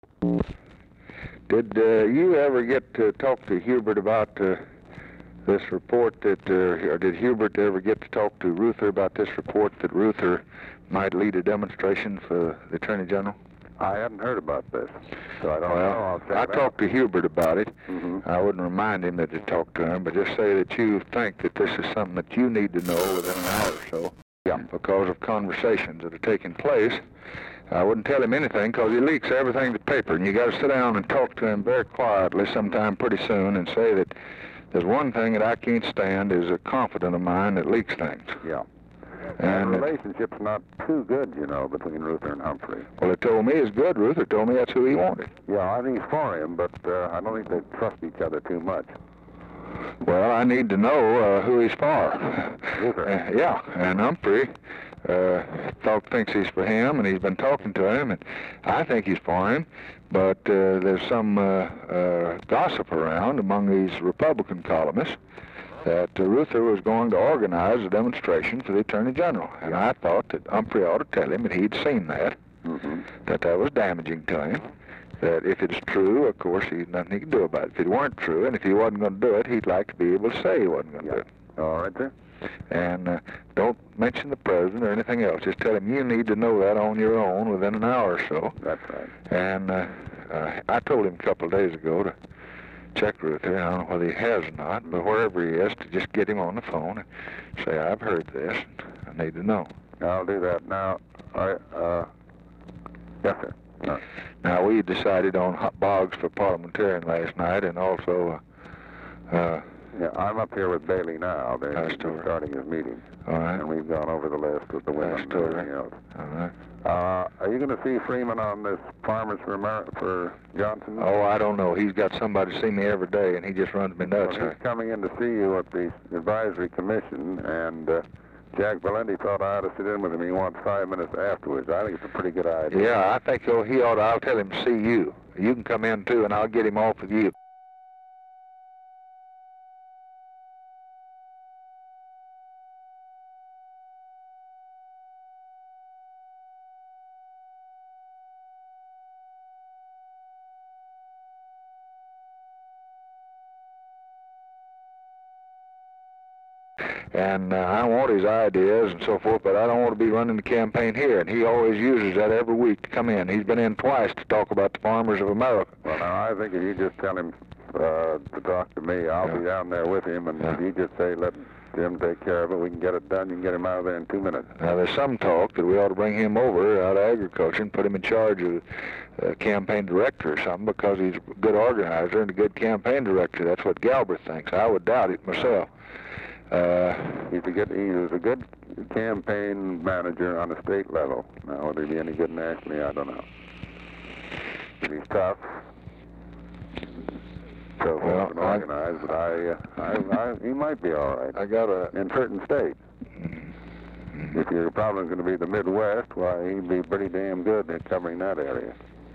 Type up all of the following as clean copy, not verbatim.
Did you ever get to talk to Hubert about this report that, or did Hubert ever get to talk to Ruther about this report that Ruther might lead a demonstration for the Attorney General? I hadn't heard about this, so I don't know. I talked to Hubert about it. Mm-hmm. I wouldn't remind him that you talked to him, but just say that you think that this is something that you need to know within an hour or so. Yeah. Because of conversations that are taking place. I wouldn't tell him anything because he leaks everything to paper, and you got to sit down and talk to him very quietly sometime pretty soon and say that there's one thing that I can't stand is a confidant of mine that leaks things. Yeah. And the relationship's not too good, you know, between Ruther and Humphrey. Well, it told me it's good. Ruther told me that's who he wanted. Yeah, I think he's for him, but I don't think they trust each other too much. Well, I need to know who he's for. Ruther. Yeah, and Humphrey thinks he's for him, and he's been talking to him, and I think he's for him, but there's some gossip around among these Republican columnists that Ruther was going to organize a demonstration for the Attorney General, and I thought that Humphrey ought to tell him that he'd seen that, that was damaging to him, that if it's true, of course, there's nothing he can do about it. If it weren't true, and if he wasn't going to do it, he'd like to be able to say he wasn't going to do it. All right, sir. And don't mention the president or anything else. Just tell him you need to know that on your own within an hour or so. That's right. And I told him a couple of days ago to check Ruther. I don't know whether he has or not, but wherever he is, to just get him on the phone and say, I've heard this, and I need to know. I'll do that. Now, yes, sir. No. Now, we decided on hot Boggs for parliamentarian last night, and also yeah, I'm up here with Bailey now. They're starting his meeting. All right. And we've gone over the list with the women and everything else. All right. Are you going to see Freeman on this Farmers for Johnson? Oh, I don't know. He's got somebody to see me every day, and he just runs me nuts. Well, he's coming in to see you at the Advisory Commission, and Jack Valenti thought I ought to sit in with him. He wants 5 minutes afterwards. I think it's a pretty good idea. Yeah, I think he ought to. I'll tell him to see you. You can come in, too, and I'll get him off with you. And I want his ideas and so forth, but I don't want to be running the campaign here. And he always uses that every week to come in. He's been in twice to talk about the farmers of America. Well, now, I think if you just tell him to talk to me, I'll be down there with him, and if you just say, let Jim take care of it, we can get it done. You can get him out of there in 2 minutes. Now, there's some talk that we ought to bring him over out of agriculture and put him in charge of campaign director or something, because he's a good organizer and a good campaign director. That's what Galbraith thinks. I would doubt it myself. He's a good campaign manager on a state level. Now, whether he'd be any good nationally, I don't know. But he's tough. So well, organized, but he might be all right. In certain states. If your problem's going to be the Midwest, why, he'd be pretty damn good at covering that area.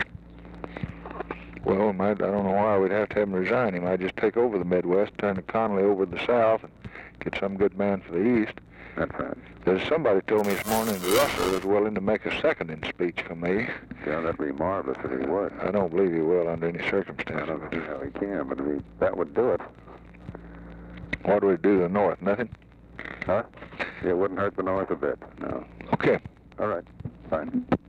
Well, I don't know why we'd have to have him resign. He might just take over the Midwest, turn the Connolly over to the South, and get some good man for the East. That's right. There's somebody told me this morning that Russell is willing to make a seconding speech for me. Yeah, that'd be marvelous if he would. I don't believe he will under any circumstances. I don't see how he can, but that would do it. What would it do to the North? Nothing? Huh? It wouldn't hurt the North a bit, no. Okay. All right. Fine.